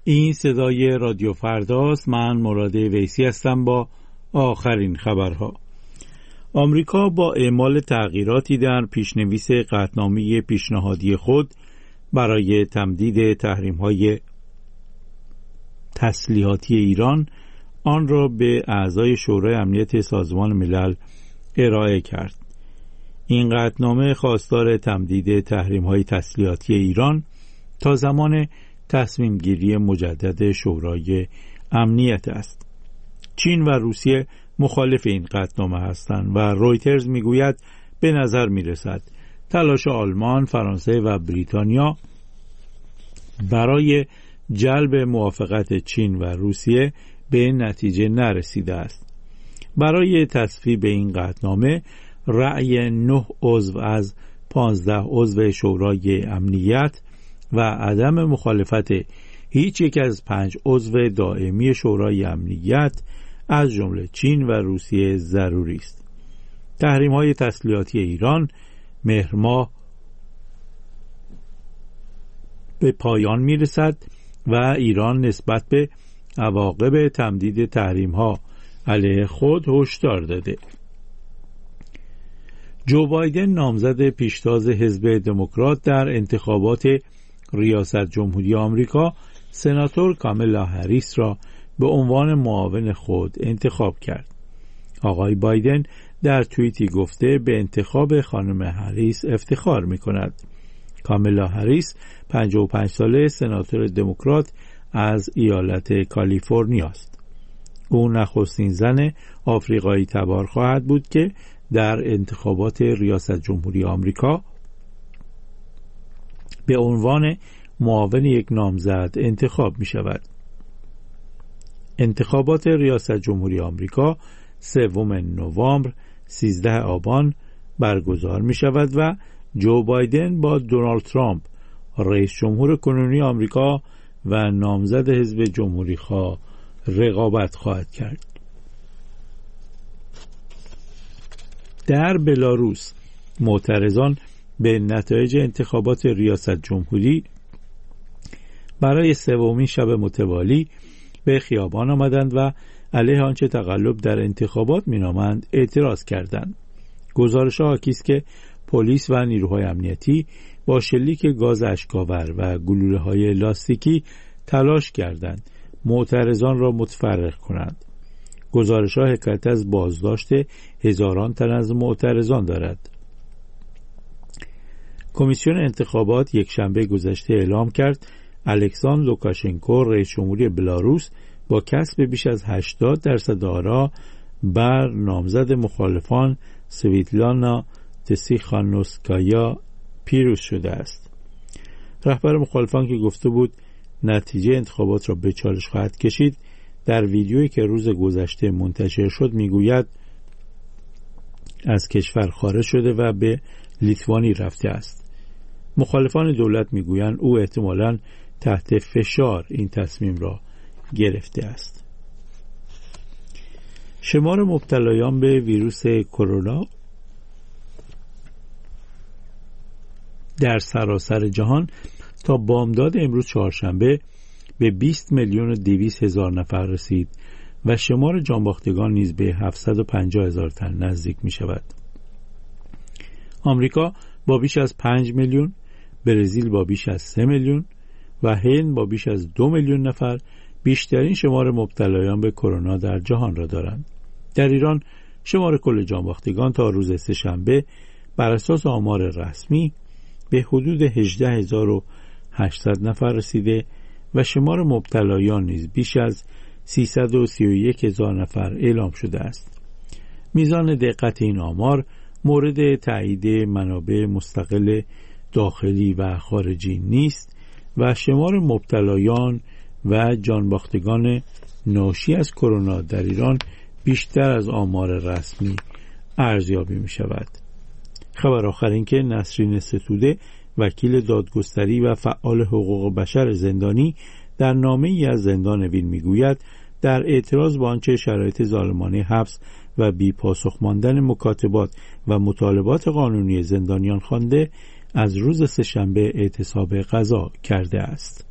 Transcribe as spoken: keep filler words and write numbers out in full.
این صدای رادیو فرداست. من مراد ویسی هستم با آخرین خبرها. آمریکا با اعمال تغییراتی در پیشنویس قطعنامه پیشنهادی خود برای تمدید تحریم‌های تسلیحاتی ایران آن را به اعضای شورای امنیت سازمان ملل ارائه کرد. این قطعنامه خواستار تمدید تحریم‌های تسلیحاتی ایران تا زمان تصمیم گیری مجدد شورای امنیت است. چین و روسیه مخالف این قطعنامه هستند و رویترز میگوید به نظر میرسد تلاش آلمان، فرانسه و بریتانیا برای جلب موافقت چین و روسیه به نتیجه نرسیده است. برای تصویب این قطعنامه رأی نه عضو از پانزده عضو شورای امنیت و عدم مخالفت هیچ یک از پنج عضو دائمی شورای امنیت از جمله چین و روسیه ضروری است. تحریم‌های تسلیحاتی ایران مهر ماه به پایان می‌رسد و ایران نسبت به عواقب تمدید تحریم‌ها علیه خود هشدار داده. جو بایدن نامزد پیشتاز حزب دموکرات در انتخابات ریاست جمهوری آمریکا سناتور کامالا هریس را به عنوان معاون خود انتخاب کرد. آقای بایدن در توییتی گفته به انتخاب خانم هریس افتخار می‌کند. کامالا هریس پنجاه و پنج ساله سناتور دموکرات از ایالت کالیفرنیا است. او نخستین زن آفریقایی تبار خواهد بود که در انتخابات ریاست جمهوری آمریکا به عنوان معاون یک نامزد انتخاب می شود. انتخابات ریاست جمهوری آمریکا سوم نوامبر سیزده آبان برگزار می شود و جو بایدن با دونالد ترامپ رئیس جمهور کنونی آمریکا و نامزد حزب جمهوری خواه رقابت خواهد کرد. در بلاروس معترضان به نتایج انتخابات ریاست جمهوری برای سومین شب متوالی به خیابان آمدند و علیه آنچه تقلب در انتخابات مینامند اعتراض کردند. گزارش‌ها حاکی است که پلیس و نیروهای امنیتی با شلیک گاز اشک‌آور و گلوله‌های لاستیکی تلاش کردند معترضان را متفرق کنند. گزارش‌ها حکایت از بازداشت هزاران تن از معترضان دارد. کمیسیون انتخابات یک شنبه گذشته اعلام کرد الکساندر لوکاشنکو رئیس جمهوری بلاروس با کسب بیش از هشتاد درصد آرا بر نامزد مخالفان سویتلانا تسیخانوسکایا پیروز شده است. رهبر مخالفان که گفته بود نتیجه انتخابات را به چالش خواهد کشید، در ویدیویی که روز گذشته منتشر شد میگوید از کشور خارج شده و به لیتوانی رفته است. مخالفان دولت میگویند او احتمالاً تحت فشار این تصمیم را گرفته است. شمار مبتلایان به ویروس کرونا در سراسر جهان تا بامداد امروز چهارشنبه به بیست میلیون و دویست هزار نفر رسید و شمار جانباختگان نیز به هفتصد و پنجاه هزار تن نزدیک می شود. آمریکا با بیش از پنج میلیون، برزیل با بیش از سه میلیون و هند با بیش از دو میلیون نفر بیشترین شمار مبتلایان به کرونا در جهان را دارند. در ایران شمار کل جانباختگان تا روز سه‌شنبه بر اساس آمار رسمی به حدود هجده هزار و هشتصد نفر رسیده و شمار مبتلایان نیز بیش از سیصد و سی و یک هزار نفر اعلام شده است. میزان دقت این آمار مورد تایید منابع مستقل داخلی و خارجی نیست و شمار مبتلایان و جانباختگان ناشی از کرونا در ایران بیشتر از آمار رسمی ارزیابی می شود. خبر آخر این که نسرین ستوده وکیل دادگستری و فعال حقوق بشر زندانی در نامه‌ای از زندان وین میگوید در اعتراض با آنچه شرایط ظالمانه حبس و بی پاسخ ماندن مکاتبات و مطالبات قانونی زندانیان خوانده از روز سه‌شنبه اعتصاب غذا کرده است.